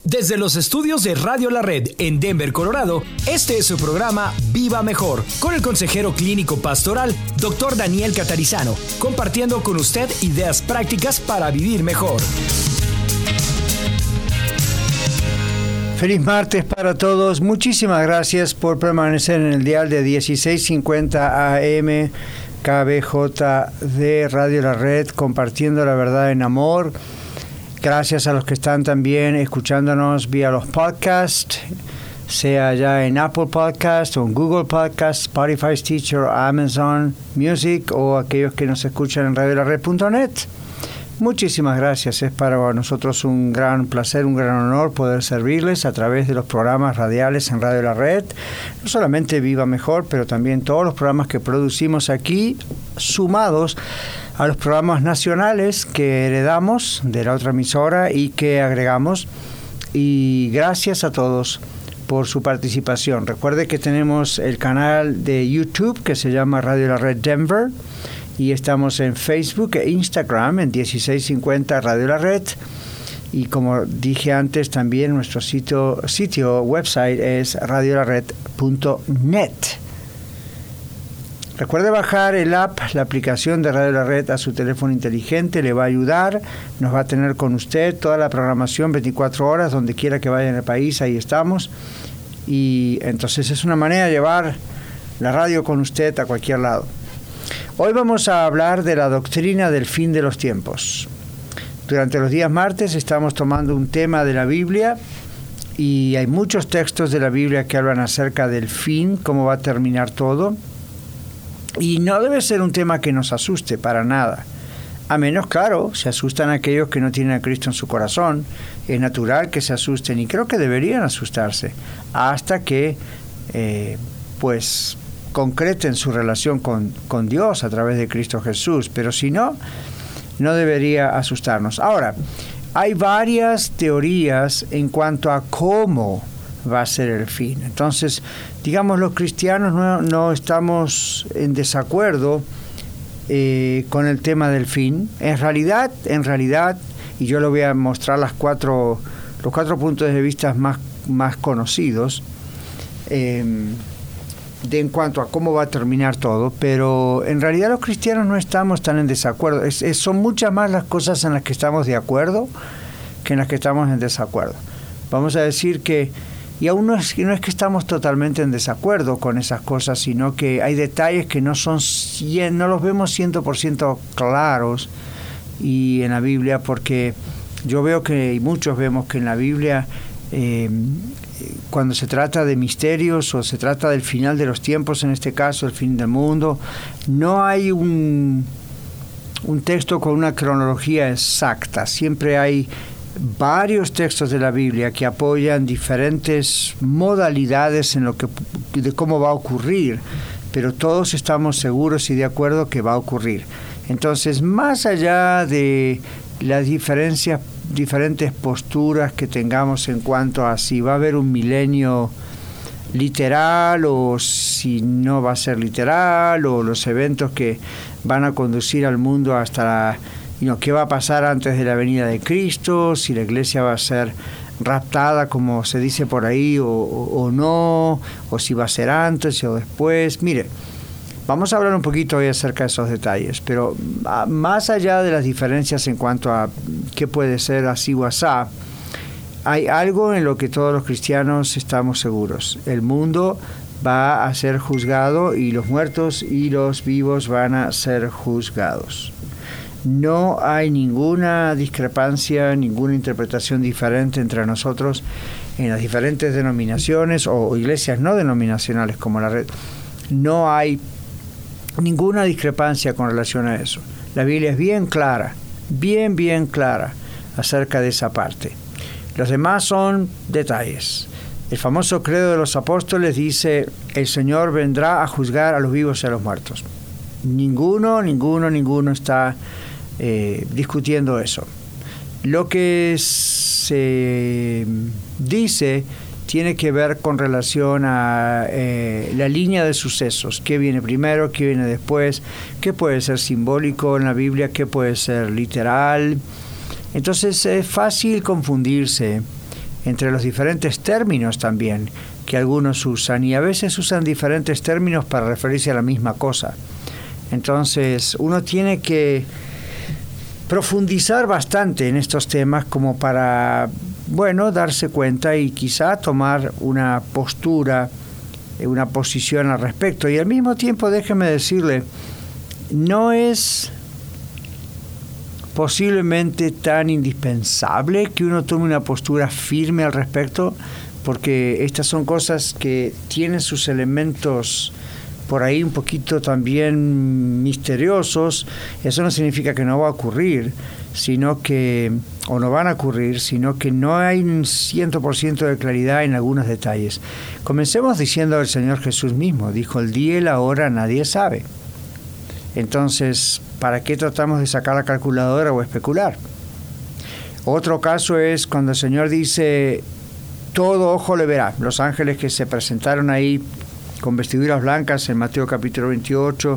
Desde los estudios de Radio La Red en Denver, Colorado, este es su programa Viva Mejor, con el consejero clínico pastoral, Dr. Daniel Catarizano, compartiendo con usted ideas prácticas para vivir mejor. Feliz martes para todos. Muchísimas gracias por permanecer en el dial de 1650 AM KBJ de Radio La Red, compartiendo la verdad en amor. Gracias a los que están también escuchándonos vía los podcasts, sea ya en Apple Podcast o en Google Podcast, Spotify, Stitcher, Amazon Music o aquellos que nos escuchan en radiolared.net. Muchísimas gracias. Es para nosotros un gran placer, un gran honor poder servirles a través de los programas radiales en Radio La Red. No solamente Viva Mejor, pero también todos los programas que producimos aquí, sumados a los programas nacionales que heredamos de la otra emisora y que agregamos. Y gracias a todos por su participación. Recuerde que tenemos el canal de YouTube que se llama Radio La Red Denver y estamos en Facebook e Instagram en 1650 Radio La Red. Y como dije antes, también nuestro sitio website es radiolared.net. Recuerde bajar el app, la aplicación de Radio La Red a su teléfono inteligente, le va a ayudar, nos va a tener con usted toda la programación 24 horas, donde quiera que vaya en el país, ahí estamos. Y entonces es una manera de llevar la radio con usted a cualquier lado. Hoy vamos a hablar de la doctrina del fin de los tiempos. Durante los días martes estamos tomando un tema de la Biblia y hay muchos textos de la Biblia que hablan acerca del fin, cómo va a terminar todo. Y no debe ser un tema que nos asuste para nada. A menos, claro, se asustan aquellos que no tienen a Cristo en su corazón. Es natural que se asusten y creo que deberían asustarse hasta que, concreten su relación con Dios a través de Cristo Jesús. Pero si no, no debería asustarnos. Ahora, hay varias teorías en cuanto a cómo va a ser el fin. Entonces, digamos, los cristianos no estamos en desacuerdo con el tema del fin. En realidad, y yo le voy a mostrar los cuatro puntos de vista más conocidos en cuanto a cómo va a terminar todo, pero en realidad los cristianos no estamos tan en desacuerdo. Son muchas más las cosas en las que estamos de acuerdo que en las que estamos en desacuerdo. Vamos a decir que y aún no es que estamos totalmente en desacuerdo con esas cosas, sino que hay detalles que no los vemos 100% claros y en la Biblia, porque yo veo y muchos vemos que en la Biblia, cuando se trata de misterios o se trata del final de los tiempos, en este caso el fin del mundo, no hay un texto con una cronología exacta. Siempre hay varios textos de la Biblia que apoyan diferentes modalidades de cómo va a ocurrir, pero todos estamos seguros y de acuerdo que va a ocurrir. Entonces, más allá de las diferentes posturas que tengamos en cuanto a si va a haber un milenio literal o si no va a ser literal, o los eventos que van a conducir al mundo hasta qué va a pasar antes de la venida de Cristo, si la iglesia va a ser raptada, como se dice por ahí, o no, o si va a ser antes o después. Mire, vamos a hablar un poquito hoy acerca de esos detalles, pero más allá de las diferencias en cuanto a qué puede ser así o asá, hay algo en lo que todos los cristianos estamos seguros. El mundo va a ser juzgado y los muertos y los vivos van a ser juzgados. No hay ninguna discrepancia, ninguna interpretación diferente entre nosotros en las diferentes denominaciones o iglesias no denominacionales como la Red. No hay ninguna discrepancia con relación a eso. La Biblia es bien clara acerca de esa parte. Los demás son detalles. El famoso credo de los apóstoles dice: el Señor vendrá a juzgar a los vivos y a los muertos. Ninguno está discutiendo eso. Lo que se dice tiene que ver con relación a la línea de sucesos. ¿Qué viene primero? ¿Qué viene después? ¿Qué puede ser simbólico en la Biblia? ¿Qué puede ser literal? Entonces es fácil confundirse entre los diferentes términos también que algunos usan, y a veces usan diferentes términos para referirse a la misma cosa. Entonces uno tiene que profundizar bastante en estos temas como para, darse cuenta y quizá tomar una postura, una posición al respecto. Y al mismo tiempo, déjeme decirle, no es posiblemente tan indispensable que uno tome una postura firme al respecto, porque estas son cosas que tienen sus elementos por ahí un poquito también misteriosos. Eso no significa que no va a ocurrir, o no van a ocurrir, sino que no hay un 100% de claridad en algunos detalles. Comencemos diciendo el Señor Jesús mismo, dijo: el día y la hora nadie sabe. Entonces, ¿para qué tratamos de sacar la calculadora o especular? Otro caso es cuando el Señor dice: todo ojo le verá. Los ángeles que se presentaron ahí con vestiduras blancas en Mateo capítulo 28,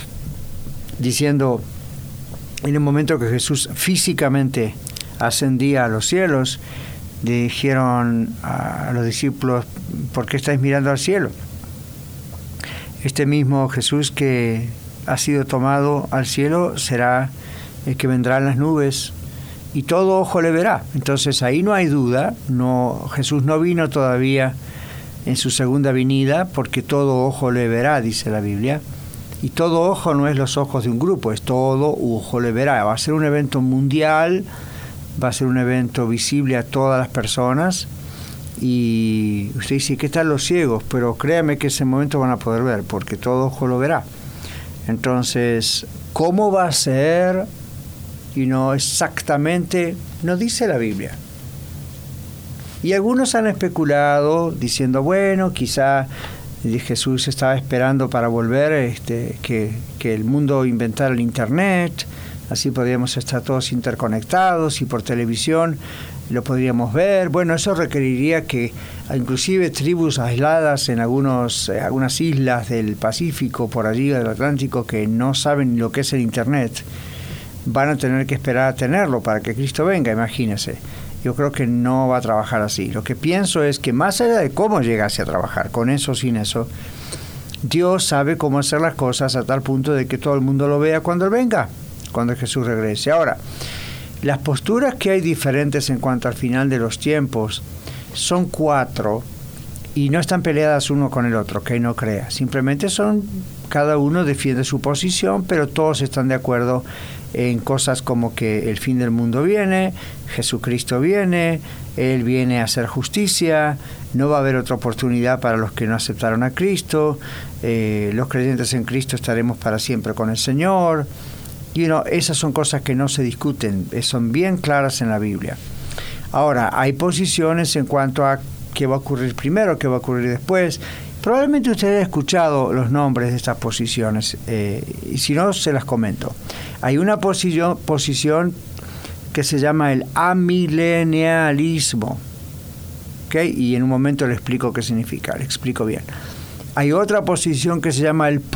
diciendo, en el momento que Jesús físicamente ascendía a los cielos, dijeron a los discípulos: ¿por qué estáis mirando al cielo? Este mismo Jesús que ha sido tomado al cielo será el que vendrá en las nubes y todo ojo le verá. Entonces ahí no hay duda, Jesús no vino todavía en su segunda venida, porque todo ojo le verá, dice la Biblia. Y todo ojo no es los ojos de un grupo, es todo ojo le verá. Va a ser un evento mundial, va a ser un evento visible a todas las personas. Y usted dice: ¿qué tal los ciegos? Pero créame que ese momento van a poder ver, porque todo ojo lo verá. Entonces, ¿cómo va a ser? Y no exactamente, no dice la Biblia. Y algunos han especulado diciendo: quizá Jesús estaba esperando para volver, que el mundo inventara el Internet, así podríamos estar todos interconectados y por televisión lo podríamos ver. Eso requeriría que inclusive tribus aisladas en algunas islas del Pacífico, por allí del Atlántico, que no saben lo que es el Internet, van a tener que esperar a tenerlo para que Cristo venga, imagínense. Yo creo que no va a trabajar así. Lo que pienso es que más allá de cómo llegase a trabajar, con eso o sin eso, Dios sabe cómo hacer las cosas a tal punto de que todo el mundo lo vea cuando Él venga, cuando Jesús regrese. Ahora, las posturas que hay diferentes en cuanto al final de los tiempos son 4 y no están peleadas uno con el otro, que no crea. Simplemente cada uno defiende su posición, pero todos están de acuerdo en cosas como que el fin del mundo viene, Jesucristo viene, Él viene a hacer justicia, no va a haber otra oportunidad para los que no aceptaron a Cristo, los creyentes en Cristo estaremos para siempre con el Señor. Esas son cosas que no se discuten, son bien claras en la Biblia. Ahora, hay posiciones en cuanto a qué va a ocurrir primero, qué va a ocurrir después. Probablemente usted haya escuchado los nombres de estas posiciones, y si no, se las comento. Hay una posición que se llama el amilenialismo, ¿okay? Y en un momento le explico qué significa, le explico bien. Hay otra posición que se llama el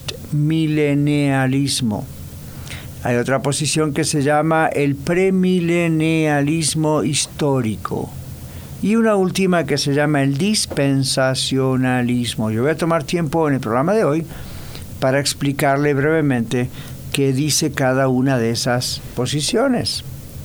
postmilenialismo. Hay otra posición que se llama el premilenialismo histórico. Y una última que se llama el dispensacionalismo. Yo voy a tomar tiempo en el programa de hoy para explicarle brevemente qué dice cada una de esas posiciones.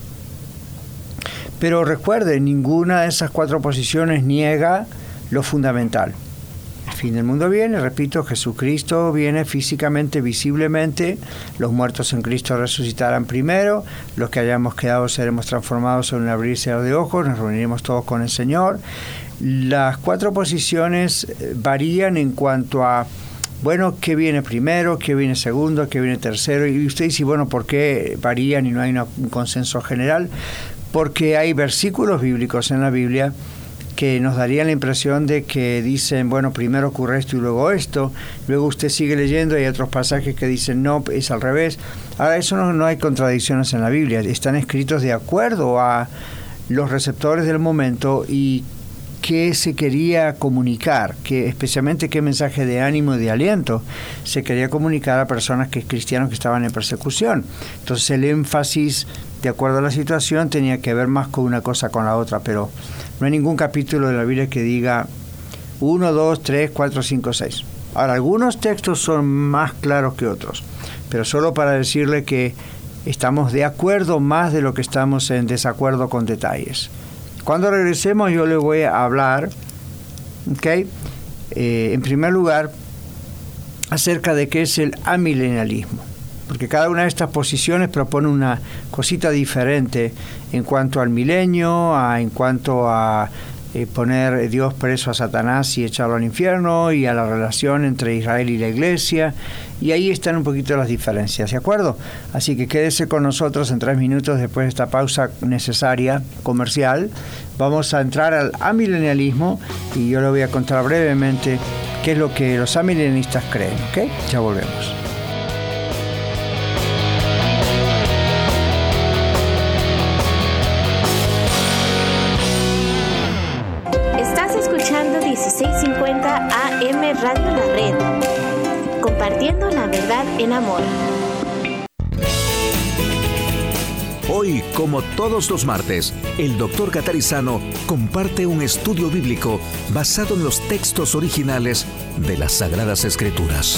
Pero recuerde, ninguna de esas 4 posiciones niega lo fundamental. El fin del mundo viene, repito, Jesucristo viene físicamente, visiblemente, los muertos en Cristo resucitarán primero, los que hayamos quedado seremos transformados en un abrirse de ojos, nos reuniremos todos con el Señor. Las 4 posiciones varían en cuanto a, qué viene primero, qué viene segundo, qué viene tercero, y usted dice, ¿por qué varían y no hay un consenso general? Porque hay versículos bíblicos en la Biblia que nos darían la impresión de que dicen, primero ocurre esto y luego esto, luego usted sigue leyendo y hay otros pasajes que dicen, no, es al revés. Ahora, eso no hay contradicciones en la Biblia, están escritos de acuerdo a los receptores del momento y qué se quería comunicar, especialmente qué mensaje de ánimo y de aliento se quería comunicar a personas cristianos que estaban en persecución. Entonces el énfasis de acuerdo a la situación, tenía que ver más con una cosa con la otra, pero no hay ningún capítulo de la Biblia que diga 1, 2, 3, 4, 5, 6. Ahora, algunos textos son más claros que otros, pero solo para decirle que estamos de acuerdo más de lo que estamos en desacuerdo con detalles. Cuando regresemos yo le voy a hablar, en primer lugar, acerca de qué es el amilenialismo, porque cada una de estas posiciones propone una cosita diferente en cuanto al milenio, en cuanto a poner Dios preso a Satanás y echarlo al infierno, y a la relación entre Israel y la Iglesia, y ahí están un poquito las diferencias, ¿de acuerdo? Así que quédese con nosotros en 3 minutos después de esta pausa necesaria comercial. Vamos a entrar al amilenialismo y yo le voy a contar brevemente qué es lo que los amilenialistas creen, ¿ok? Ya volvemos. Estás escuchando 1650 AM Radio La Red, compartiendo la verdad en amor. Hoy, como todos los martes, el Dr. Catarizano comparte un estudio bíblico basado en los textos originales de las Sagradas Escrituras.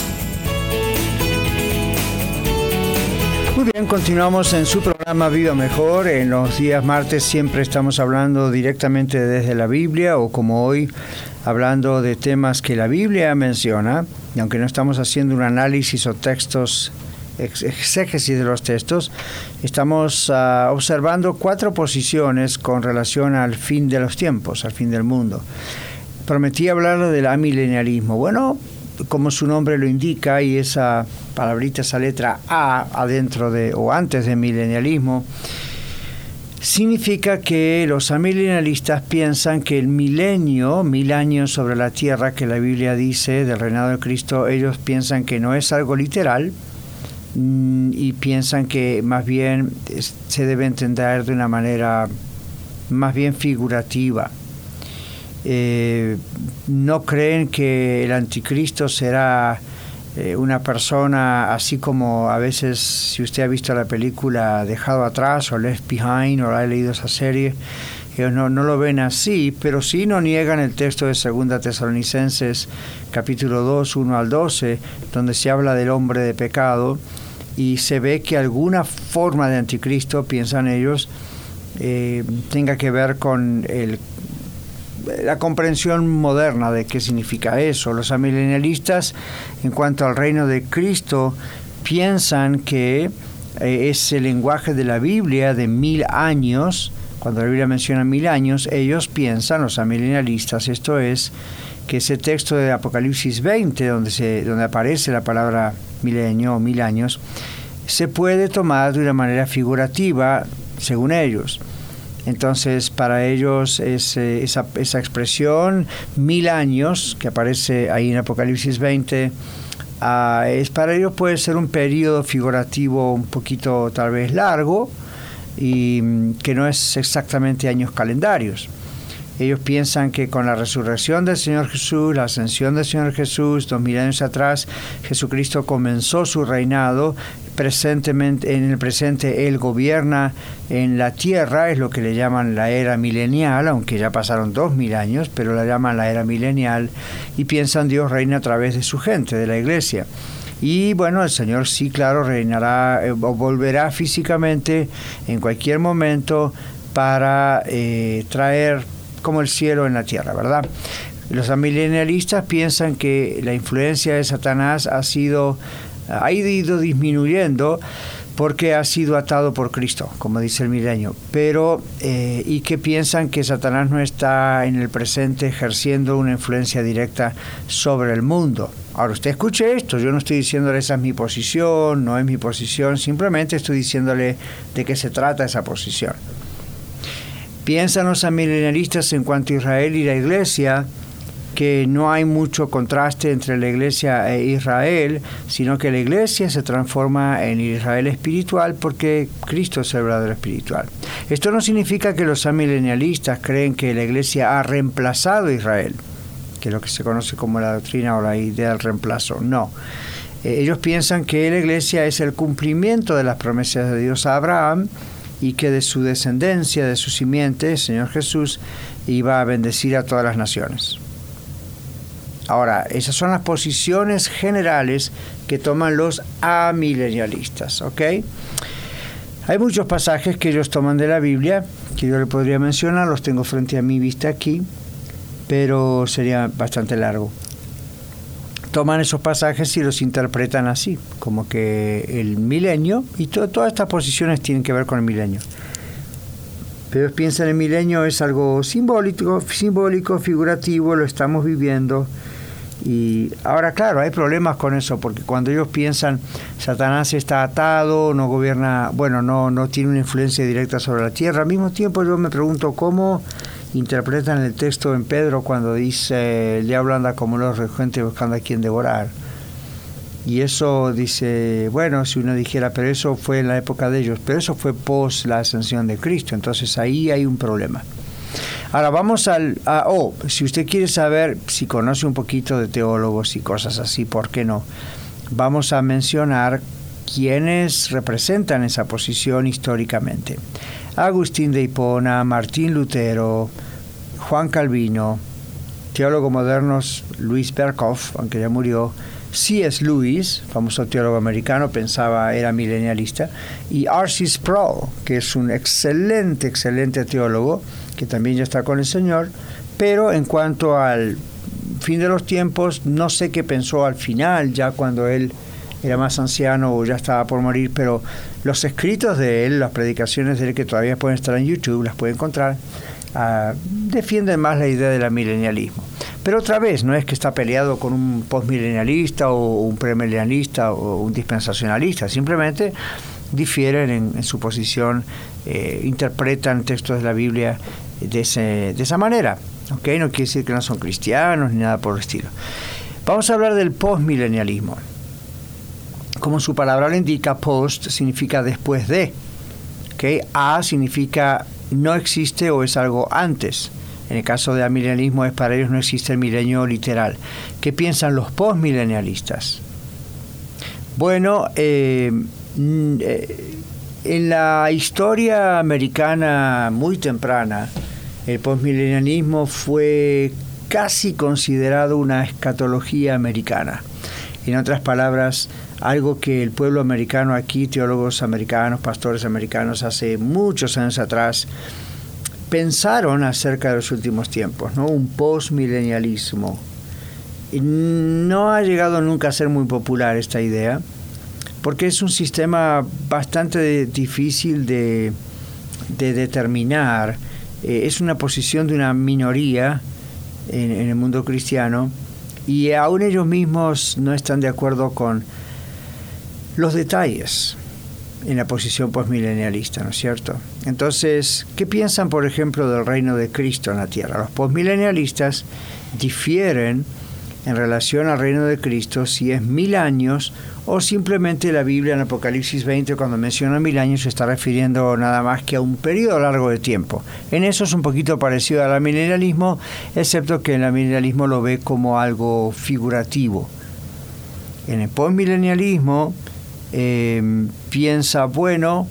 Muy bien, continuamos en su programa Viva Mejor. En los días martes siempre estamos hablando directamente desde la Biblia, o como hoy, hablando de temas que la Biblia menciona, y aunque no estamos haciendo un análisis o textos exégesis de los textos, estamos observando 4 posiciones con relación al fin de los tiempos, al fin del mundo. Prometí hablar del amilenialismo. Bueno, como su nombre lo indica, y esa palabrita, esa letra A adentro de o antes de milenialismo, significa que los amilenialistas piensan que el milenio, 1000 años sobre la tierra que la Biblia dice del reinado de Cristo, ellos piensan que no es algo literal, y piensan que más bien se debe entender de una manera más bien figurativa. No creen que el anticristo será una persona así como a veces, si usted ha visto la película Dejado Atrás o Left Behind o ha leído esa serie, ellos no lo ven así, pero sí no niegan el texto de 2 Tesalonicenses capítulo 2, 1 al 12, donde se habla del hombre de pecado, y se ve que alguna forma de anticristo, piensan ellos, tenga que ver con la comprensión moderna de qué significa eso. Los amilenialistas, en cuanto al reino de Cristo, piensan que es el lenguaje de la Biblia de 1000 años. Cuando la Biblia menciona 1000 años, ellos piensan, los amilenialistas, esto es, que ese texto de Apocalipsis 20, donde aparece la palabra milenio o 1000 años, se puede tomar de una manera figurativa, según ellos. Entonces, para ellos esa expresión 1000 años que aparece ahí en Apocalipsis 20, para ellos puede ser un periodo figurativo un poquito tal vez largo, y que no es exactamente años calendarios. Ellos piensan que con la resurrección del Señor Jesús, la ascensión del Señor Jesús, 2000 años atrás, Jesucristo comenzó su reinado. En el presente Él gobierna en la tierra, es lo que le llaman la era milenial, aunque ya pasaron 2000 años, pero la llaman la era milenial, y piensan Dios reina a través de su gente, de la iglesia. Y bueno, el Señor sí, claro, reinará o volverá físicamente en cualquier momento para traer como el cielo en la tierra, ¿verdad? Los amilenialistas piensan que la influencia de Satanás ha ido disminuyendo porque ha sido atado por Cristo, como dice el milenio, pero y que piensan que Satanás no está en el presente ejerciendo una influencia directa sobre el mundo. Ahora, usted escuche esto, yo no estoy diciéndole esa es mi posición, no es mi posición, simplemente estoy diciéndole de qué se trata esa posición. Piensan los amilenialistas en cuanto a Israel y la Iglesia, que no hay mucho contraste entre la Iglesia e Israel, sino que la Iglesia se transforma en Israel espiritual porque Cristo es el verdadero espiritual. Esto no significa que los amilenialistas creen que la Iglesia ha reemplazado a Israel, que es lo que se conoce como la doctrina o la idea del reemplazo. No. Ellos piensan que la Iglesia es el cumplimiento de las promesas de Dios a Abraham, y que de su descendencia, de su simiente, el Señor Jesús, iba a bendecir a todas las naciones. Ahora, esas son las posiciones generales que toman los amilenialistas, ¿ok? Hay muchos pasajes que ellos toman de la Biblia, que yo le podría mencionar, los tengo frente a mi vista aquí, pero sería bastante largo. Toman esos pasajes y los interpretan así, como que el milenio, y todas estas posiciones tienen que ver con el milenio. Pero ellos piensan el milenio es algo simbólico, figurativo, lo estamos viviendo. Y ahora, claro, hay problemas con eso, porque cuando ellos piensan Satanás está atado, no gobierna, bueno, no tiene una influencia directa sobre la tierra, al mismo tiempo yo me pregunto cómo interpretan el texto en Pedro cuando dice el diablo anda como los regentes buscando a quien devorar. Y eso dice, bueno, si uno dijera, pero eso fue en la época de ellos, pero eso fue post la ascensión de Cristo, entonces ahí hay un problema. Ahora vamos si usted quiere saber, si conoce un poquito de teólogos y cosas así, ¿por qué no? Vamos a mencionar quiénes representan esa posición históricamente. Agustín de Hipona, Martín Lutero, Juan Calvino, teólogos modernos Luis Berkhoff, aunque ya murió, C.S. Lewis, famoso teólogo americano, era milenialista, y R.C. Sproul, que es un excelente teólogo, que también ya está con el Señor, pero en cuanto al fin de los tiempos, no sé qué pensó al final, ya cuando él era más anciano o ya estaba por morir, pero los escritos de él, las predicaciones de él, que todavía pueden estar en YouTube, las puede encontrar, defienden más la idea del amilenialismo. Pero otra vez, no es que está peleado con un postmilenialista o un premilenialista o un dispensacionalista, simplemente difieren en su posición, interpretan textos de la Biblia de esa manera. ¿Okay? No quiere decir que no son cristianos ni nada por el estilo. Vamos a hablar del postmilenialismo. Como su palabra lo indica, post significa después de. ¿Okay? A significa no existe o es algo antes. En el caso de amilenialismo, para ellos no existe el milenio literal. ¿Qué piensan los postmilenialistas? Bueno, en la historia americana muy temprana, el postmilenialismo fue casi considerado una escatología americana. En otras palabras, algo que el pueblo americano aquí, teólogos americanos, pastores americanos, hace muchos años atrás, pensaron acerca de los últimos tiempos, ¿no? Un postmilenialismo. Y no ha llegado nunca a ser muy popular esta idea, porque es un sistema bastante difícil de determinar. Es una posición de una minoría en el mundo cristiano, y aún ellos mismos no están de acuerdo con los detalles en la posición postmilenialista, ¿no es cierto? Entonces, ¿qué piensan, por ejemplo, del reino de Cristo en la tierra? Los postmilenialistas difieren en relación al reino de Cristo si es 1000 años o simplemente la Biblia en Apocalipsis 20, cuando menciona 1000 años, se está refiriendo nada más que a un periodo largo de tiempo. En eso es un poquito parecido al amilenialismo, excepto que el amilenialismo lo ve como algo figurativo. En el postmilenialismo piensa, bueno,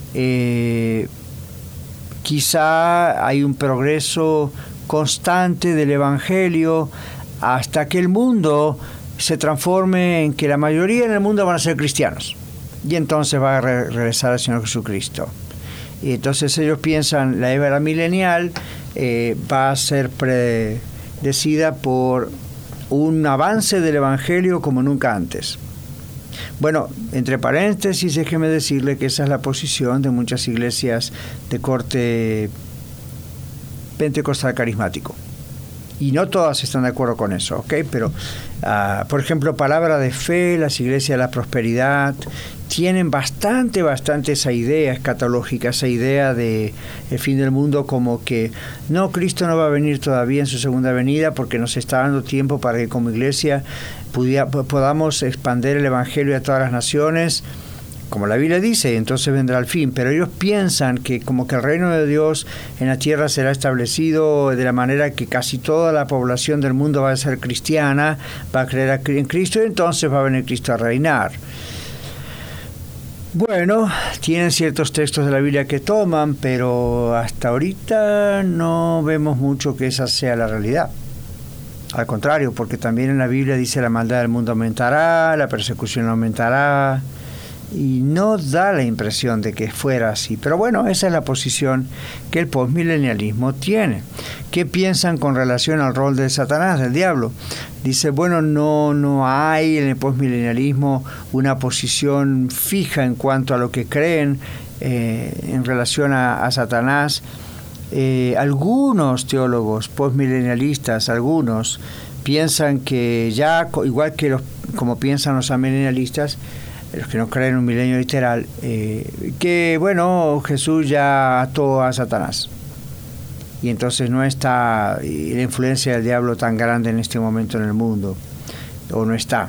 quizá hay un progreso constante del Evangelio hasta que el mundo se transforme en que la mayoría en el mundo van a ser cristianos, y entonces va a regresar al Señor Jesucristo. Y entonces ellos piensan la era milenial va a ser predecida por un avance del Evangelio como nunca antes. Bueno, entre paréntesis, déjeme decirle que esa es la posición de muchas iglesias de corte pentecostal carismático. Y no todas están de acuerdo con eso, ¿ok? Pero, por ejemplo, Palabra de Fe, las iglesias de la prosperidad, tienen bastante esa idea escatológica, esa idea de el fin del mundo, como que no, Cristo no va a venir todavía en su segunda venida porque nos está dando tiempo para que como iglesia podamos expandir el Evangelio a todas las naciones, como la Biblia dice, entonces vendrá el fin. Pero ellos piensan que como que el reino de Dios en la tierra será establecido de la manera que casi toda la población del mundo va a ser cristiana, va a creer en Cristo, y entonces va a venir Cristo a reinar. Bueno, tienen ciertos textos de la Biblia que toman, pero hasta ahorita no vemos mucho que esa sea la realidad. Al contrario, porque también en la Biblia dice la maldad del mundo aumentará, la persecución aumentará, y no da la impresión de que fuera así. Pero bueno, esa es la posición que el postmilenialismo tiene. ¿Qué piensan con relación al rol de Satanás, del diablo? Dice, bueno, no hay en el postmilenialismo una posición fija en cuanto a lo que creen en relación a Satanás. Algunos teólogos postmilenialistas, algunos, piensan que ya, igual que como piensan los amilenialistas, los que no creen en un milenio literal, que bueno, Jesús ya ató a Satanás. Y entonces no está la influencia del diablo tan grande en este momento en el mundo, o no está.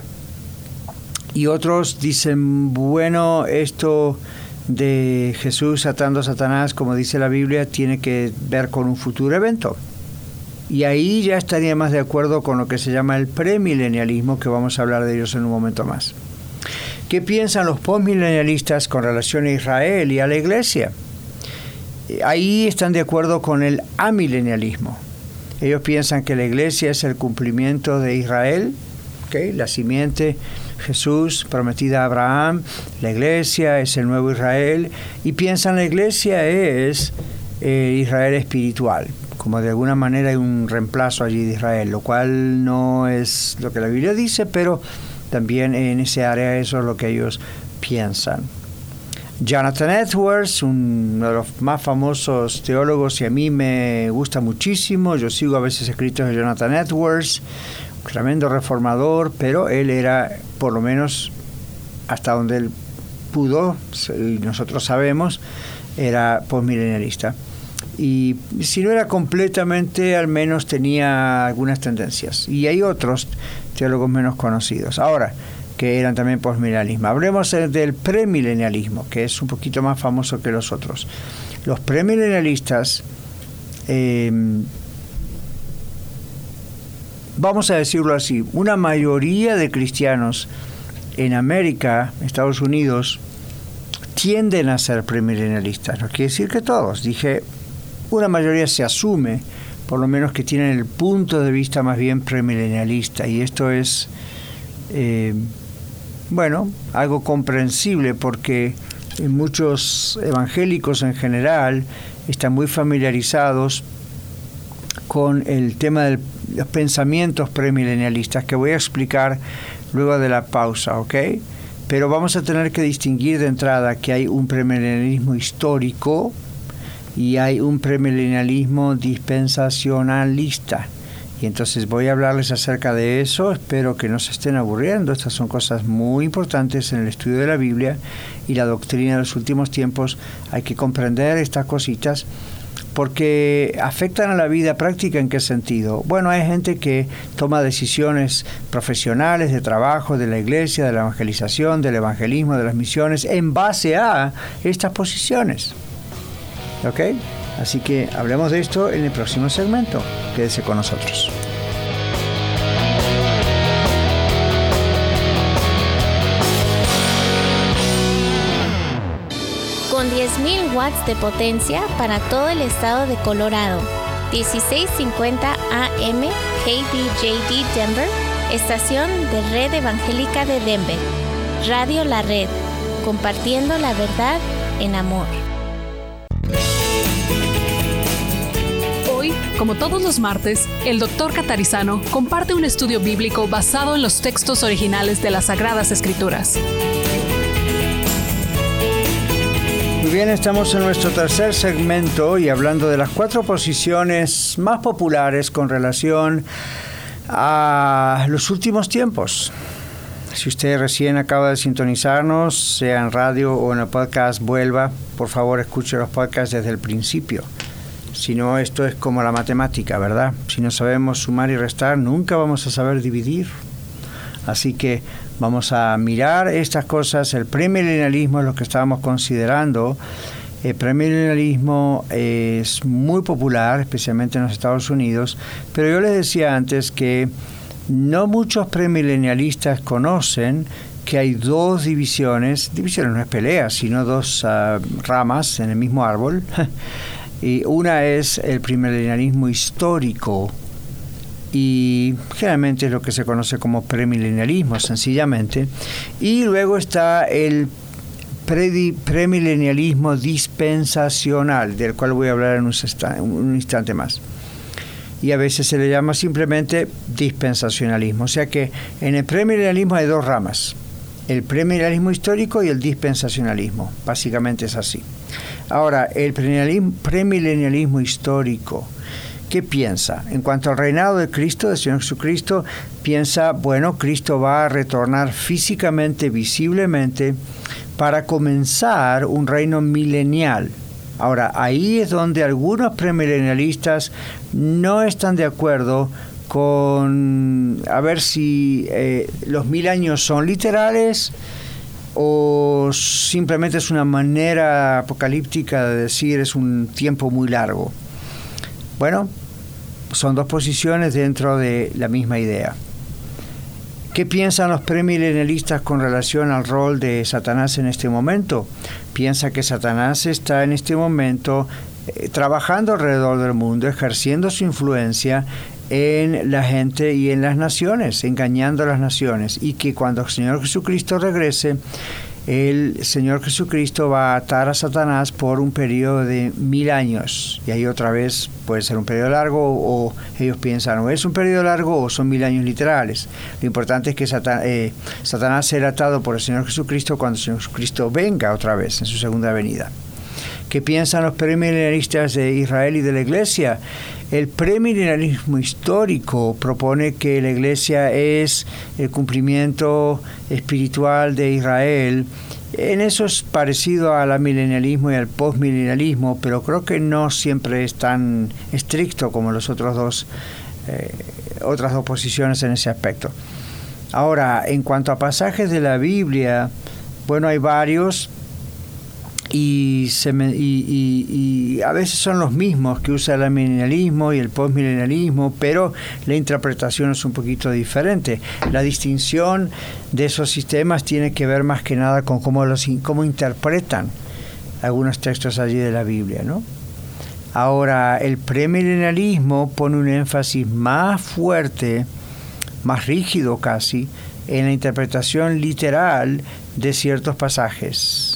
Y otros dicen, bueno, esto de Jesús atando a Satanás, como dice la Biblia, tiene que ver con un futuro evento. Y ahí ya estaría más de acuerdo con lo que se llama el premilenialismo, que vamos a hablar de ellos en un momento más. ¿Qué piensan los postmilenialistas con relación a Israel y a la Iglesia? Ahí están de acuerdo con el amilenialismo. Ellos piensan que la Iglesia es el cumplimiento de Israel, ¿okay? La simiente, Jesús, prometida a Abraham. La Iglesia es el nuevo Israel. Y piensan la Iglesia es Israel espiritual. Como de alguna manera hay un reemplazo allí de Israel, lo cual no es lo que la Biblia dice, pero también en ese área eso es lo que ellos piensan. Jonathan Edwards, uno de los más famosos teólogos, y a mí me gusta muchísimo. Yo sigo a veces escritos de Jonathan Edwards, un tremendo reformador, pero él era, por lo menos hasta donde él pudo, y nosotros sabemos, era postmilenialista. Y si no era completamente, al menos tenía algunas tendencias. Y hay otros teólogos menos conocidos ahora que eran también postmilenialismo. Hablemos del premilenialismo, que es un poquito más famoso que los otros. Los premilenialistas, vamos a decirlo así, una mayoría de cristianos en América, Estados Unidos, tienden a ser premilenialistas. No quiere decir que todos, dije, una mayoría se asume, por lo menos que tienen el punto de vista más bien premilenialista, y esto es, algo comprensible, porque muchos evangélicos en general están muy familiarizados con el tema de los pensamientos premilenialistas, que voy a explicar luego de la pausa, ¿ok? Pero vamos a tener que distinguir de entrada que hay un premilenialismo histórico y hay un premilenialismo dispensacionalista. Y entonces voy a hablarles acerca de eso. Espero que no se estén aburriendo. Estas son cosas muy importantes en el estudio de la Biblia y la doctrina de los últimos tiempos. Hay que comprender estas cositas porque afectan a la vida práctica. ¿En qué sentido? Bueno, hay gente que toma decisiones profesionales, de trabajo, de la iglesia, de la evangelización, del evangelismo, de las misiones, en base a estas posiciones. ¿Ok? Así que hablemos de esto en el próximo segmento. Quédese con nosotros. Con 10.000 watts de potencia para todo el estado de Colorado. 1650 AM KBJD Denver, estación de Red Evangélica de Denver. Radio La Red, compartiendo la verdad en amor. Hoy, como todos los martes, el Dr. Catarizano comparte un estudio bíblico basado en los textos originales de las Sagradas Escrituras. Muy bien, estamos en nuestro tercer segmento y hablando de las 4 posiciones más populares con relación a los últimos tiempos. Si usted recién acaba de sintonizarnos, sea en radio o en el podcast, vuelva. Por favor, escuche los podcasts desde el principio. Si no, esto es como la matemática, ¿verdad? Si no sabemos sumar y restar, nunca vamos a saber dividir. Así que vamos a mirar estas cosas. El premilenialismo es lo que estábamos considerando. El premilenialismo es muy popular, especialmente en los Estados Unidos, pero yo les decía antes que no muchos premilenialistas conocen que hay dos divisiones no es peleas, sino dos ramas en el mismo árbol. Y una es el premilenialismo histórico, y generalmente es lo que se conoce como premilenialismo, sencillamente. Y luego está el premilenialismo dispensacional, del cual voy a hablar en un instante más. Y a veces se le llama simplemente dispensacionalismo. O sea que en el premilenialismo hay dos ramas: el premilenialismo histórico y el dispensacionalismo. Básicamente es así. Ahora, el premilenialismo histórico, ¿qué piensa? En cuanto al reinado de Cristo, del Señor Jesucristo, piensa, bueno, Cristo va a retornar físicamente, visiblemente, para comenzar un reino milenial. Ahora, ahí es donde algunos premilenialistas no están de acuerdo con a ver si los 1000 años son literales o simplemente es una manera apocalíptica de decir es un tiempo muy largo. Bueno, son dos posiciones dentro de la misma idea. ¿Qué piensan los premilenialistas con relación al rol de Satanás en este momento? Piensa que Satanás está en este momento trabajando alrededor del mundo, ejerciendo su influencia en la gente y en las naciones, engañando a las naciones, y que cuando el Señor Jesucristo regrese, el Señor Jesucristo va a atar a Satanás por un periodo de 1000 años. Y ahí otra vez puede ser un periodo largo, o ellos piensan o es un periodo largo o son 1000 años literales. Lo importante es que Satanás será atado por el Señor Jesucristo cuando el Señor Jesucristo venga otra vez en su segunda venida. ¿Qué piensan los premilenialistas de Israel y de la Iglesia? El premilenialismo histórico propone que la Iglesia es el cumplimiento espiritual de Israel. En eso es parecido al milenialismo y al postmilenialismo, pero creo que no siempre es tan estricto como los otras dos posiciones en ese aspecto. Ahora, en cuanto a pasajes de la Biblia, bueno, hay varios. Y a veces son los mismos que usa el milenialismo y el postmilenialismo, pero la interpretación es un poquito diferente. La distinción de esos sistemas tiene que ver más que nada con cómo interpretan algunos textos allí de la Biblia, ¿no? Ahora, el premilenialismo pone un énfasis más fuerte, más rígido casi, en la interpretación literal de ciertos pasajes,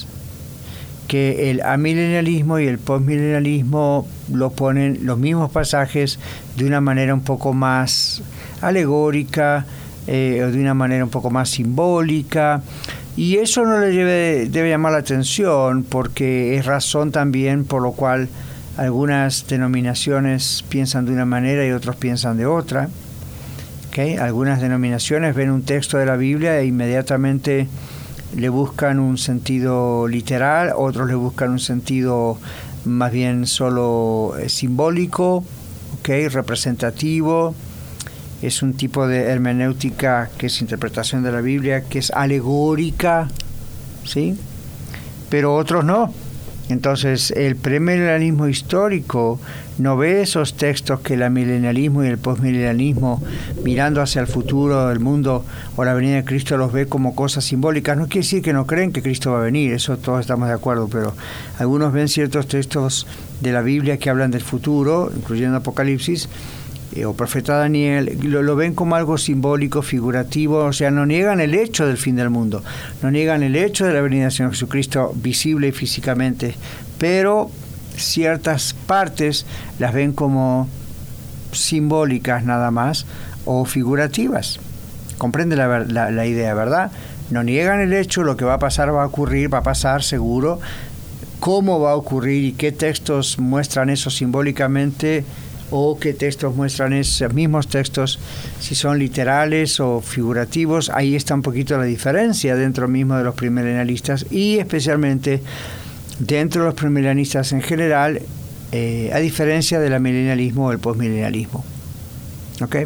que el amilenialismo y el postmilenialismo lo ponen los mismos pasajes de una manera un poco más alegórica, o de una manera un poco más simbólica, y eso no le debe llamar la atención, porque es razón también por lo cual algunas denominaciones piensan de una manera y otros piensan de otra. ¿Okay? Algunas denominaciones ven un texto de la Biblia e inmediatamente le buscan un sentido literal, otros le buscan un sentido más bien solo simbólico, ¿okay? Representativo. Es un tipo de hermenéutica que es interpretación de la Biblia, que es alegórica, ¿sí? Pero otros no. Entonces, el premilenialismo histórico no ve esos textos que el amilenialismo y el postmilenialismo, mirando hacia el futuro del mundo o la venida de Cristo, los ve como cosas simbólicas. No quiere decir que no creen que Cristo va a venir, eso todos estamos de acuerdo, pero algunos ven ciertos textos de la Biblia que hablan del futuro, incluyendo Apocalipsis, o profeta Daniel, lo ven como algo simbólico, figurativo, o sea, no niegan el hecho del fin del mundo, no niegan el hecho de la venida del Señor Jesucristo visible y físicamente, pero ciertas partes las ven como simbólicas nada más o figurativas. Comprende la idea, ¿verdad? No niegan el hecho, lo que va a pasar va a ocurrir, va a pasar seguro, cómo va a ocurrir y qué textos muestran eso simbólicamente, o qué textos muestran esos mismos textos, si son literales o figurativos. Ahí está un poquito la diferencia dentro mismo de los premilenialistas, y especialmente dentro de los premilenialistas en general, a diferencia del amilenialismo o el postmilenialismo. ¿Okay?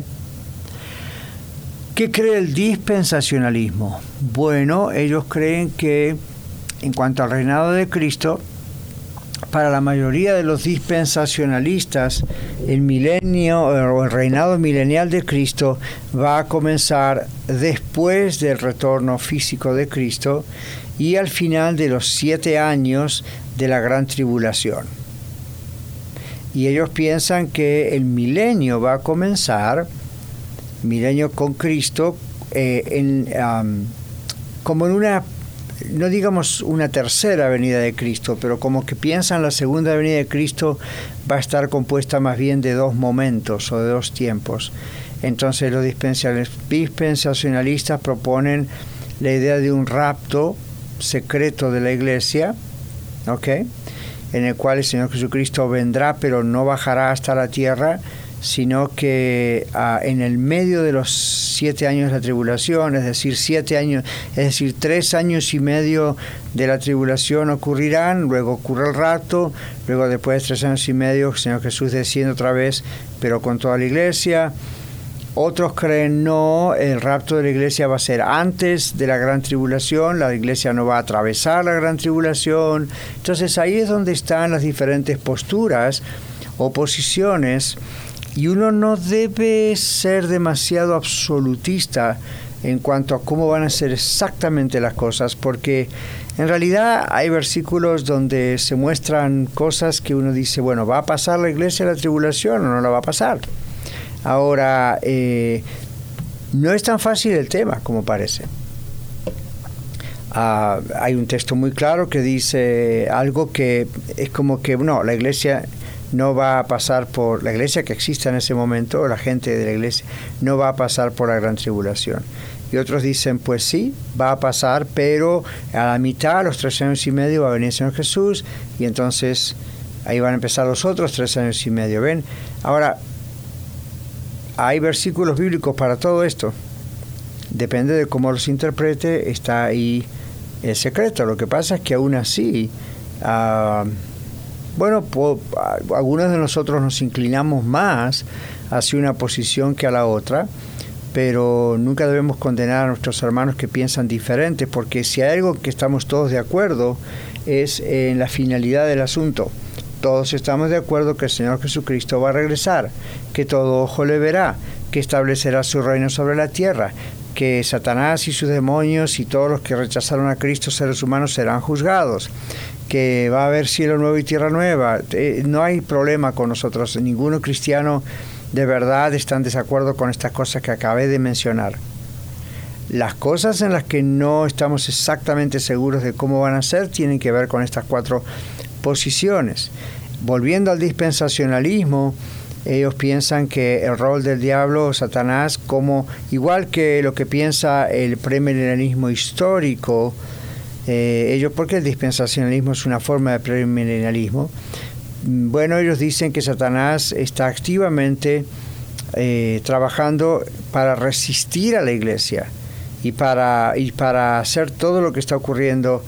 ¿Qué cree el dispensacionalismo? Bueno, ellos creen que en cuanto al reinado de Cristo, para la mayoría de los dispensacionalistas, el milenio o el reinado milenial de Cristo va a comenzar después del retorno físico de Cristo y al final de los 7 años de la gran tribulación. Y ellos piensan que el milenio va a comenzar, milenio con Cristo, como en una, no digamos una tercera venida de Cristo, pero como que piensan la segunda venida de Cristo va a estar compuesta más bien de 2 momentos o de 2 tiempos. Entonces los dispensacionalistas proponen la idea de un rapto secreto de la iglesia, ¿ok?, en el cual el Señor Jesucristo vendrá, pero no bajará hasta la tierra, sino que en el medio de los 7 años de la tribulación, es decir, 7 años, es decir, 3 años y medio de la tribulación ocurrirán, luego ocurre el rapto, luego después de 3 años y medio el Señor Jesús desciende otra vez, pero con toda la iglesia. Otros creen no, el rapto de la iglesia va a ser antes de la gran tribulación, la iglesia no va a atravesar la gran tribulación. Entonces ahí es donde están las diferentes posturas o posiciones, y uno no debe ser demasiado absolutista en cuanto a cómo van a ser exactamente las cosas, porque en realidad hay versículos donde se muestran cosas que uno dice, bueno, ¿va a pasar la iglesia la tribulación o no la va a pasar? Ahora, no es tan fácil el tema como parece. Hay un texto muy claro que dice algo que es como que, no, la iglesia no va a pasar por, la iglesia que exista en ese momento, la gente de la iglesia, no va a pasar por la gran tribulación. Y otros dicen, pues sí, va a pasar, pero a la mitad, a los 3 años y medio, va a venir el Señor Jesús, y entonces ahí van a empezar los otros 3 años y medio. ¿Ven? Ahora, hay versículos bíblicos para todo esto. Depende de cómo los interprete, está ahí el secreto. Lo que pasa es que aún así, algunos de nosotros nos inclinamos más hacia una posición que a la otra, pero nunca debemos condenar a nuestros hermanos que piensan diferente, porque si hay algo que estamos todos de acuerdo es en la finalidad del asunto. Todos estamos de acuerdo que el Señor Jesucristo va a regresar, que todo ojo le verá, que establecerá su reino sobre la tierra, que Satanás y sus demonios y todos los que rechazaron a Cristo, seres humanos, serán juzgados, que va a haber cielo nuevo y tierra nueva. No hay problema con nosotros. Ninguno cristiano de verdad está en desacuerdo con estas cosas que acabé de mencionar. Las cosas en las que no estamos exactamente seguros de cómo van a ser tienen que ver con estas 4 posiciones. Volviendo al dispensacionalismo, ellos piensan que el rol del diablo, Satanás, como igual que lo que piensa el premilenialismo histórico, porque el dispensacionalismo es una forma de premilenialismo. Bueno, ellos dicen que Satanás está activamente trabajando para resistir a la iglesia y para hacer todo lo que está ocurriendo,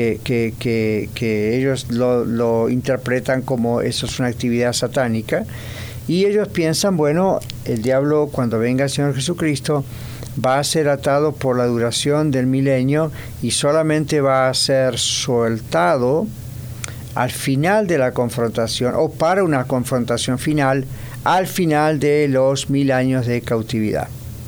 que ellos lo interpretan como eso es una actividad satánica, y ellos piensan, bueno, el diablo cuando venga el Señor Jesucristo va a ser atado por la duración del milenio y solamente va a ser soltado al final de la confrontación, o para una confrontación final al final de los 1000 años de cautividad.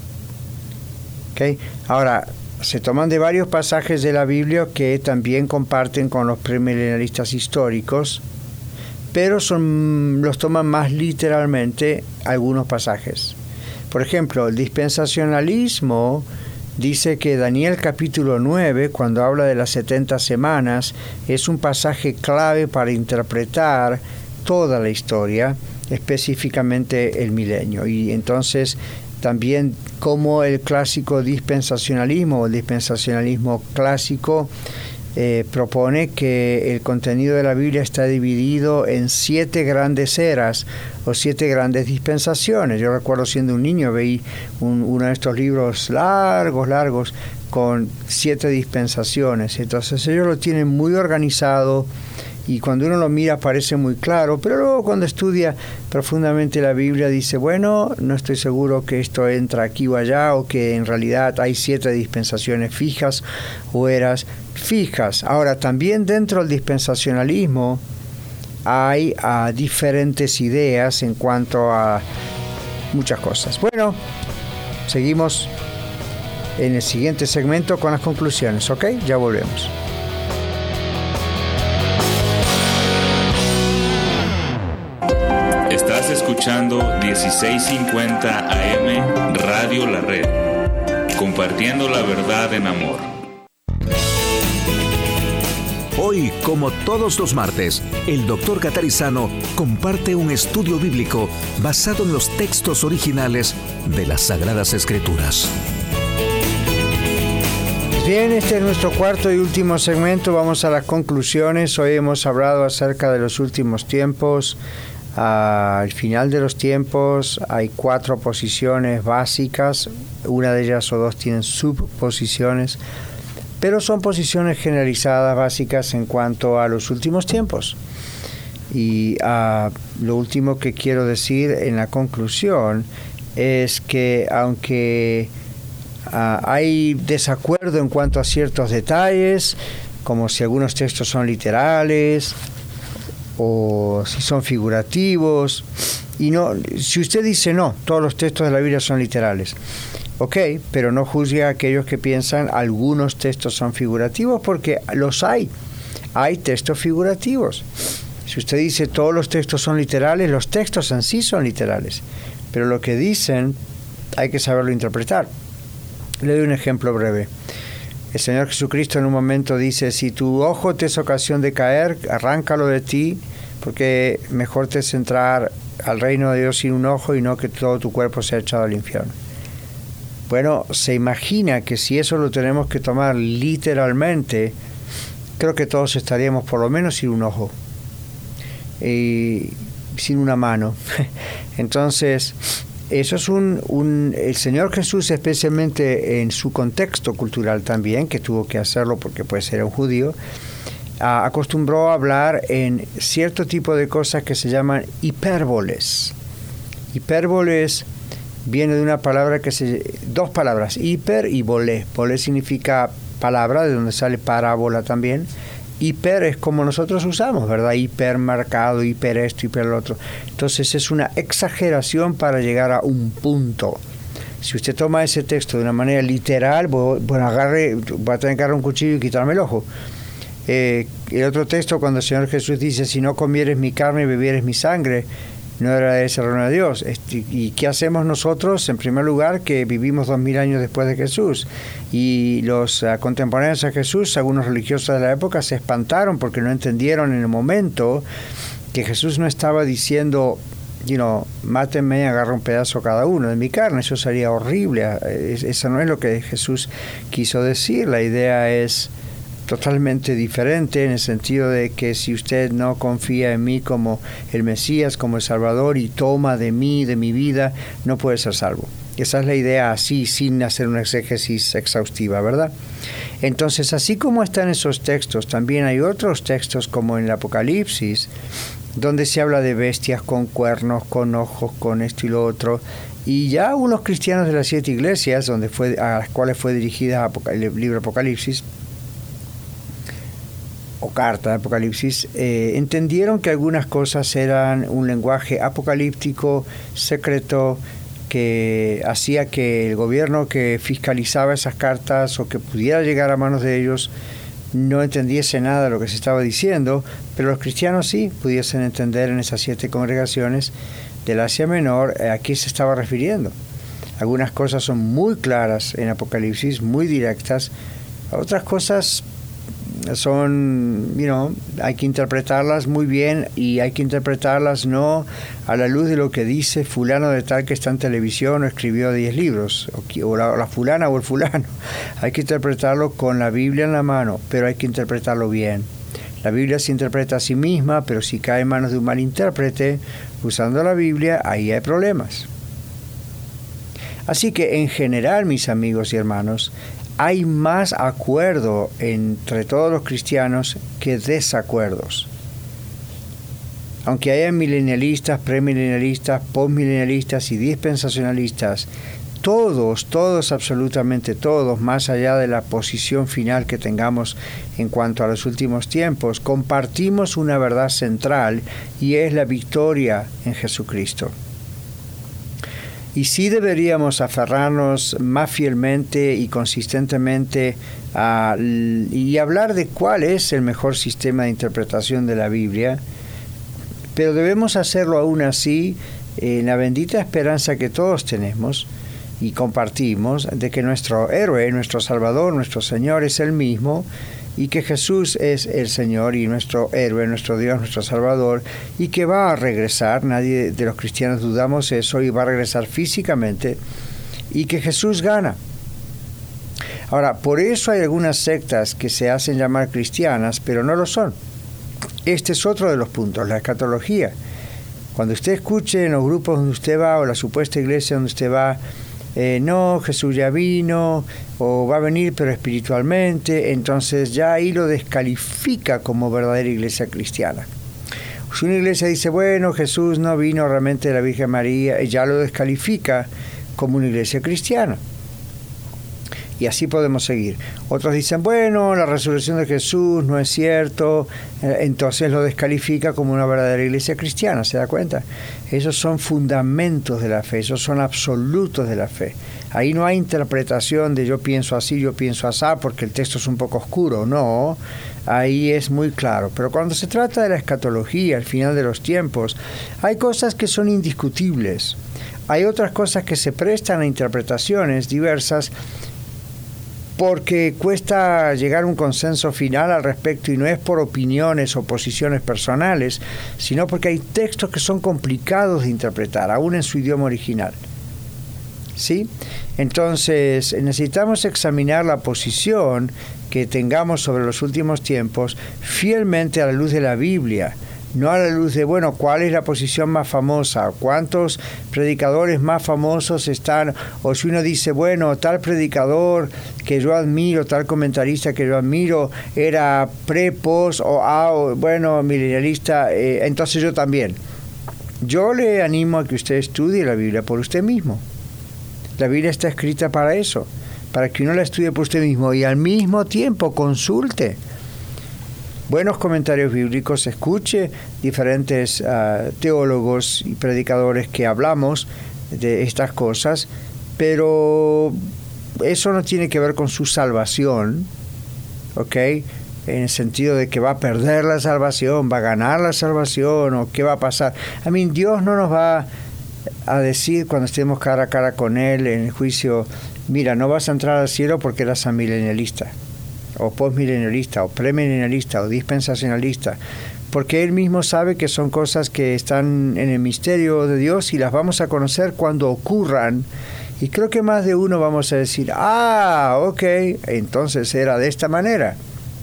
¿Okay? Ahora, se toman de varios pasajes de la Biblia que también comparten con los premilenialistas históricos, pero los toman más literalmente algunos pasajes. Por ejemplo, el dispensacionalismo dice que Daniel capítulo 9, cuando habla de las 70 semanas, es un pasaje clave para interpretar toda la historia, específicamente el milenio. Y entonces también como el clásico dispensacionalismo o el dispensacionalismo clásico propone que el contenido de la Biblia está dividido en 7 grandes eras o 7 grandes dispensaciones. Yo recuerdo siendo un niño, veí uno de estos libros largos con 7 dispensaciones. Entonces ellos lo tienen muy organizado y cuando uno lo mira parece muy claro, pero luego cuando estudia profundamente la Biblia dice, bueno, no estoy seguro que esto entra aquí o allá, o que en realidad hay 7 dispensaciones fijas o eras fijas. Ahora, también dentro del dispensacionalismo hay diferentes ideas en cuanto a muchas cosas. Bueno, seguimos en el siguiente segmento con las conclusiones, ¿ok? Ya volvemos. Estás escuchando 1650 AM Radio La Red, compartiendo la verdad en amor. Hoy, como todos los martes, el Dr. Catarizano comparte un estudio bíblico basado en los textos originales de las Sagradas Escrituras. Bien, este es nuestro cuarto y último segmento. Vamos a las conclusiones. Hoy hemos hablado acerca de los últimos tiempos. Al final de los tiempos hay 4 posiciones básicas. Una de ellas o 2 tienen subposiciones, pero son posiciones generalizadas básicas en cuanto a los últimos tiempos. Y lo último que quiero decir en la conclusión es que aunque hay desacuerdo en cuanto a ciertos detalles, como si algunos textos son literales o si son figurativos, y no, si usted dice no, todos los textos de la Biblia son literales, ok, pero no juzgue a aquellos que piensan algunos textos son figurativos, porque los hay textos figurativos. Si usted dice todos los textos son literales, los textos en sí son literales, pero lo que dicen hay que saberlo interpretar. Le doy un ejemplo breve. El Señor Jesucristo en un momento dice: si tu ojo te es ocasión de caer, arráncalo de ti, porque mejor te es entrar al reino de Dios sin un ojo y no que todo tu cuerpo sea echado al infierno. Bueno, se imagina que si eso lo tenemos que tomar literalmente, creo que todos estaríamos por lo menos sin un ojo y sin una mano. Entonces, eso es el Señor Jesús, especialmente en su contexto cultural también, que tuvo que hacerlo porque pues era un judío, acostumbró a hablar en cierto tipo de cosas que se llaman hipérboles. Hipérboles viene de una palabra dos palabras, hiper y bolé. Bolé significa palabra, de donde sale parábola también. Hiper es como nosotros usamos, ¿verdad? Hipermercado, hiper esto, hiper lo otro. Entonces es una exageración para llegar a un punto. Si usted toma ese texto de una manera literal, bueno, va a tener que agarrar un cuchillo y quitarme el ojo. El otro texto, cuando el Señor Jesús dice: si no comieres mi carne y bebieres mi sangre, no era ese reino de Dios. ¿Y qué hacemos nosotros? En primer lugar, que vivimos 2000 años después de Jesús. Y los contemporáneos a Jesús, algunos religiosos de la época, se espantaron porque no entendieron en el momento que Jesús no estaba diciendo: mátenme y agarra un pedazo cada uno de mi carne. Eso sería horrible. Eso no es lo que Jesús quiso decir. La idea es totalmente diferente, en el sentido de que si usted no confía en mí como el Mesías, como el Salvador, y toma de mí, de mi vida, no puede ser salvo. Esa es la idea, así, sin hacer una exégesis exhaustiva, ¿verdad? Entonces, así como están esos textos, también hay otros textos, como en el Apocalipsis, donde se habla de bestias con cuernos, con ojos, con esto y lo otro. Y ya algunos cristianos de las 7 iglesias, a las cuales fue dirigida el libro Apocalipsis, o carta de Apocalipsis, entendieron que algunas cosas eran un lenguaje apocalíptico, secreto, que hacía que el gobierno que fiscalizaba esas cartas o que pudiera llegar a manos de ellos no entendiese nada de lo que se estaba diciendo, pero los cristianos sí pudiesen entender en esas 7 congregaciones del Asia Menor a qué se estaba refiriendo. Algunas cosas son muy claras en Apocalipsis, muy directas. Otras cosas son, hay que interpretarlas muy bien, y hay que interpretarlas no a la luz de lo que dice fulano de tal que está en televisión o escribió 10 libros, o la fulana o el fulano. Hay que interpretarlo con la Biblia en la mano, pero hay que interpretarlo bien. La Biblia se interpreta a sí misma, pero si cae en manos de un mal intérprete usando la Biblia, ahí hay problemas. Así que en general, mis amigos y hermanos, hay más acuerdo entre todos los cristianos que desacuerdos. Aunque haya milenialistas, premilenialistas, postmilenialistas y dispensacionalistas, todos, absolutamente todos, más allá de la posición final que tengamos en cuanto a los últimos tiempos, compartimos una verdad central y es la victoria en Jesucristo. Y sí deberíamos aferrarnos más fielmente y consistentemente y hablar de cuál es el mejor sistema de interpretación de la Biblia, pero debemos hacerlo aún así en la bendita esperanza que todos tenemos y compartimos de que nuestro héroe, nuestro Salvador, nuestro Señor es el mismo, y que Jesús es el Señor y nuestro héroe, nuestro Dios, nuestro Salvador, y que va a regresar. Nadie de los cristianos dudamos eso, y va a regresar físicamente, y que Jesús gana. Ahora, por eso hay algunas sectas que se hacen llamar cristianas, pero no lo son. Este es otro de los puntos, la escatología. Cuando usted escuche en los grupos donde usted va, o la supuesta iglesia donde usted va, no, Jesús ya vino, o va a venir pero espiritualmente, entonces ya ahí lo descalifica como verdadera iglesia cristiana. Si una iglesia dice, bueno, Jesús no vino realmente de la Virgen María, ya lo descalifica como una iglesia cristiana. Y así podemos seguir. Otros dicen, bueno, la resurrección de Jesús no es cierto, entonces lo descalifica como una verdadera iglesia cristiana, ¿se da cuenta? Esos son fundamentos de la fe, esos son absolutos de la fe. Ahí no hay interpretación de yo pienso así, yo pienso así, porque el texto es un poco oscuro, no, ahí es muy claro. Pero cuando se trata de la escatología, al final de los tiempos, hay cosas que son indiscutibles, hay otras cosas que se prestan a interpretaciones diversas, porque cuesta llegar a un consenso final al respecto, y no es por opiniones o posiciones personales, sino porque hay textos que son complicados de interpretar, aún en su idioma original. ¿Sí? Entonces, necesitamos examinar la posición que tengamos sobre los últimos tiempos fielmente a la luz de la Biblia, no a la luz de, bueno, ¿cuál es la posición más famosa? ¿Cuántos predicadores más famosos están? O si uno dice, bueno, tal predicador que yo admiro, tal comentarista que yo admiro, era pre-post o bueno, milenialista, entonces yo también. Yo le animo a que usted estudie la Biblia por usted mismo. La Biblia está escrita para eso, para que uno la estudie por usted mismo y al mismo tiempo consulte buenos comentarios bíblicos, escuche diferentes teólogos y predicadores que hablamos de estas cosas, pero eso no tiene que ver con su salvación, ¿ok? En el sentido de que va a perder la salvación, va a ganar la salvación, o qué va a pasar. Dios no nos va a decir cuando estemos cara a cara con Él en el juicio, mira, no vas a entrar al cielo porque eras amilenialista, o postmilenialista, o premilenialista, o dispensacionalista, porque Él mismo sabe que son cosas que están en el misterio de Dios y las vamos a conocer cuando ocurran, y creo que más de uno vamos a decir, ok, entonces era de esta manera.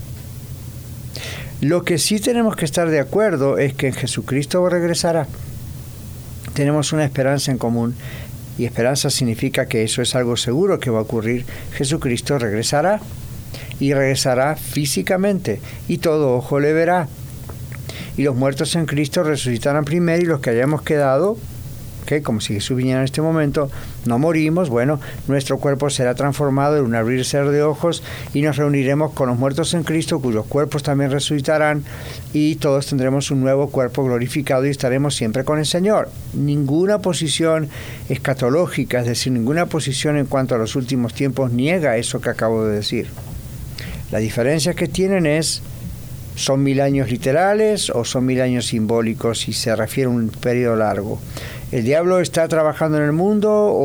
Lo que sí tenemos que estar de acuerdo es que en Jesucristo regresará. Tenemos una esperanza en común, y esperanza significa que eso es algo seguro que va a ocurrir. Jesucristo regresará, y regresará físicamente, y todo ojo le verá. Y los muertos en Cristo resucitarán primero, y los que hayamos quedado, como si Jesús viniera en este momento, no morimos, bueno, nuestro cuerpo será transformado en un abrir y cerrar de ojos, y nos reuniremos con los muertos en Cristo, cuyos cuerpos también resucitarán, y todos tendremos un nuevo cuerpo glorificado y estaremos siempre con el Señor. Ninguna posición escatológica, es decir, ninguna posición en cuanto a los últimos tiempos niega eso que acabo de decir. La diferencia que tienen ¿son 1000 años literales o son 1000 años simbólicos si se refiere a un periodo largo? ¿El diablo está trabajando en el mundo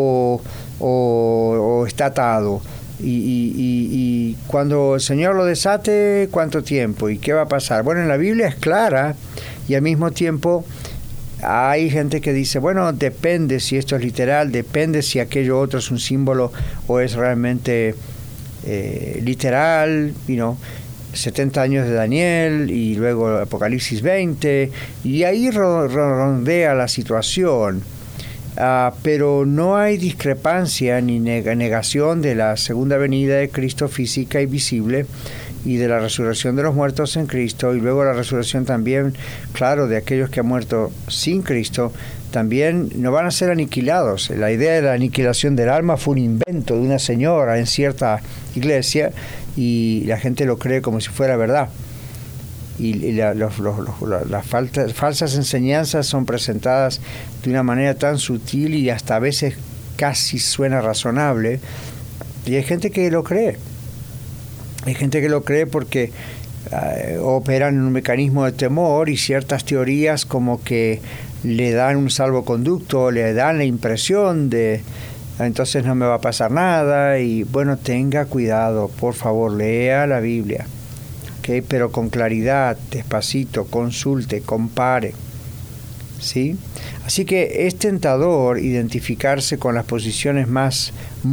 o está atado? Y cuando el Señor lo desate, ¿cuánto tiempo? ¿Y qué va a pasar? Bueno, en la Biblia es clara, y al mismo tiempo hay gente que dice, bueno, depende si esto es literal, depende si aquello otro es un símbolo o es realmente literal, 70 años de Daniel y luego Apocalipsis 20, y ahí rondea la situación, pero no hay discrepancia ni negación de la segunda venida de Cristo física y visible, y de la resurrección de los muertos en Cristo, y luego la resurrección también, claro, de aquellos que han muerto sin Cristo, también no van a ser aniquilados. La idea de la aniquilación del alma fue un invento de una señora en cierta iglesia, y la gente lo cree como si fuera verdad. Y las falsas enseñanzas son presentadas de una manera tan sutil y hasta a veces casi suena razonable, y hay gente que lo cree. Hay gente que lo cree porque operan en un mecanismo de temor, y ciertas teorías como que le dan un salvoconducto, le dan la impresión de entonces no me va a pasar nada. Y bueno, tenga cuidado, por favor, lea la Biblia, ¿okay? Pero con claridad, despacito, consulte, compare, ¿sí? Así que es tentador identificarse con las posiciones más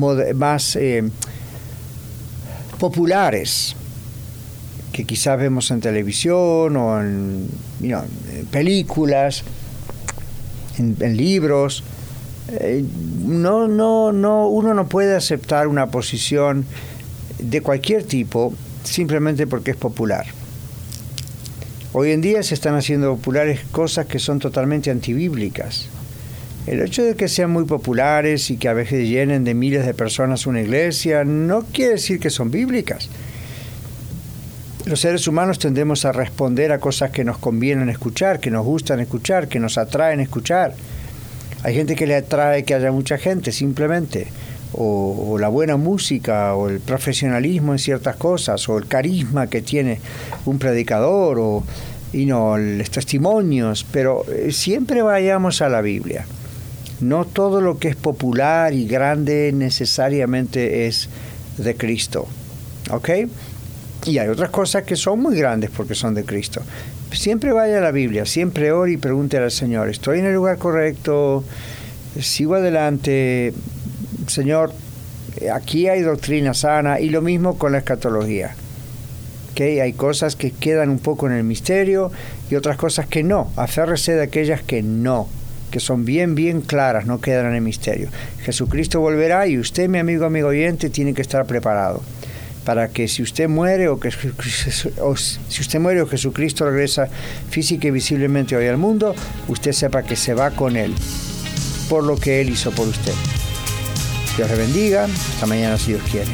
populares que quizás vemos en televisión o en películas, en libros. Uno no puede aceptar una posición de cualquier tipo simplemente porque es popular. Hoy en día se están haciendo populares cosas que son totalmente antibíblicas. El hecho de que sean muy populares y que a veces llenen de miles de personas una iglesia no quiere decir que son bíblicas. Los seres humanos tendemos a responder a cosas que nos convienen escuchar, que nos gustan escuchar, que nos atraen escuchar. Hay gente que le atrae que haya mucha gente simplemente, o la buena música, o el profesionalismo en ciertas cosas, o el carisma que tiene un predicador, o los testimonios, pero siempre vayamos a la Biblia. No todo lo que es popular y grande necesariamente es de Cristo, ¿ok? Y hay otras cosas que son muy grandes porque son de Cristo. Siempre vaya a la Biblia, siempre ore y pregunte al Señor, ¿estoy en el lugar correcto? ¿Sigo adelante? Señor, aquí hay doctrina sana, y lo mismo con la escatología. ¿Okay? Hay cosas que quedan un poco en el misterio y otras cosas que no. Aférrese de aquellas que no, que son bien claras, no quedan en el misterio. Jesucristo volverá y usted, mi amigo oyente, tiene que estar preparado para que si usted muere o Jesucristo regresa física y visiblemente hoy al mundo, usted sepa que se va con Él por lo que Él hizo por usted. Dios le bendiga. Hasta mañana si Dios quiere.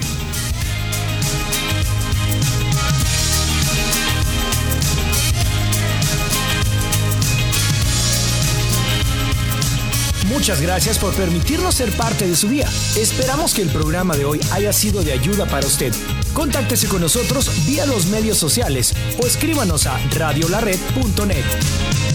Muchas gracias por permitirnos ser parte de su día. Esperamos que el programa de hoy haya sido de ayuda para usted. Contáctese con nosotros vía los medios sociales o escríbanos a radiolared.net.